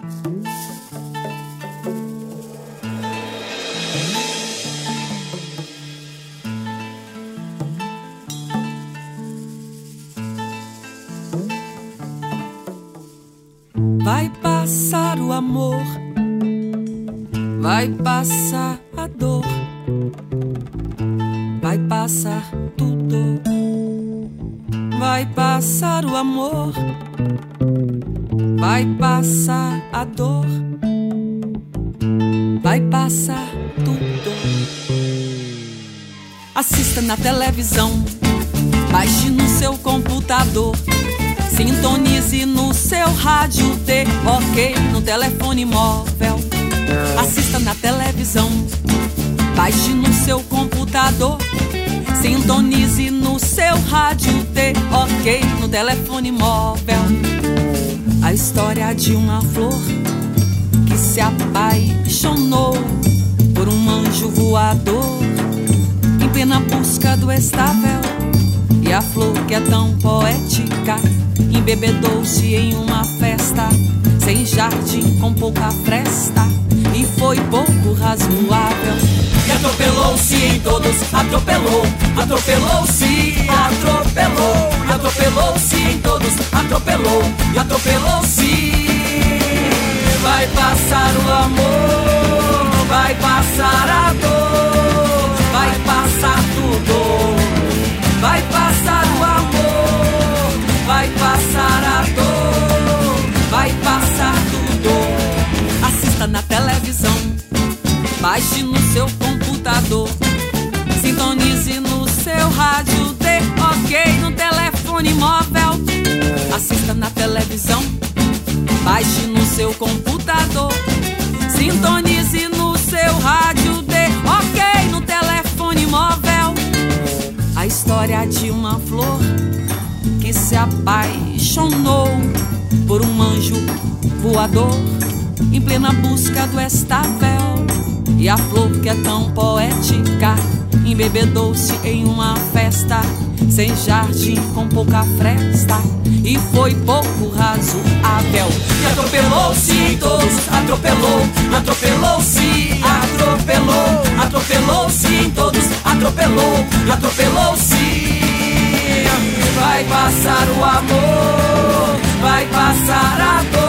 Vai passar o amor, vai passar a dor, vai passar tudo. Vai passar o amor, vai passar a dor, vai passar tudo. Assista na televisão, baixe no seu computador, sintonize no seu rádio, dê ok no telefone móvel. Assista na televisão, baixe no seu computador, sintonize no seu rádio, dê ok no telefone móvel. A história de uma flor que se apaixonou por um anjo voador em plena busca do estável. E a flor que é tão poética embebedou-se em uma festa, sem jardim, com pouca fresta, e foi pouco razoável. E atropelou-se em todos, atropelou, atropelou-se, atropelou, atropelou-se em todos, atropelou, e atropelou-se. Vai passar o amor, vai passar a dor, vai passar tudo. Vai passar o amor, vai passar a dor, vai passar tudo. Assista na televisão, baixe no seu computador, sintonize no seu rádio, dê ok no telefone móvel. Assista na televisão, baixe no seu computador, sintonize no seu rádio, dê ok no telefone móvel. A história de uma flor que se apaixonou por um anjo voador em plena busca do estável. E a flor que é tão poética embebedou-se em uma festa, sem jardim, com pouca fresta, e foi pouco razoável. E atropelou-se em todos, atropelou, atropelou-se, atropelou, atropelou-se em todos, atropelou, atropelou-se. Vai passar o amor, vai passar a dor,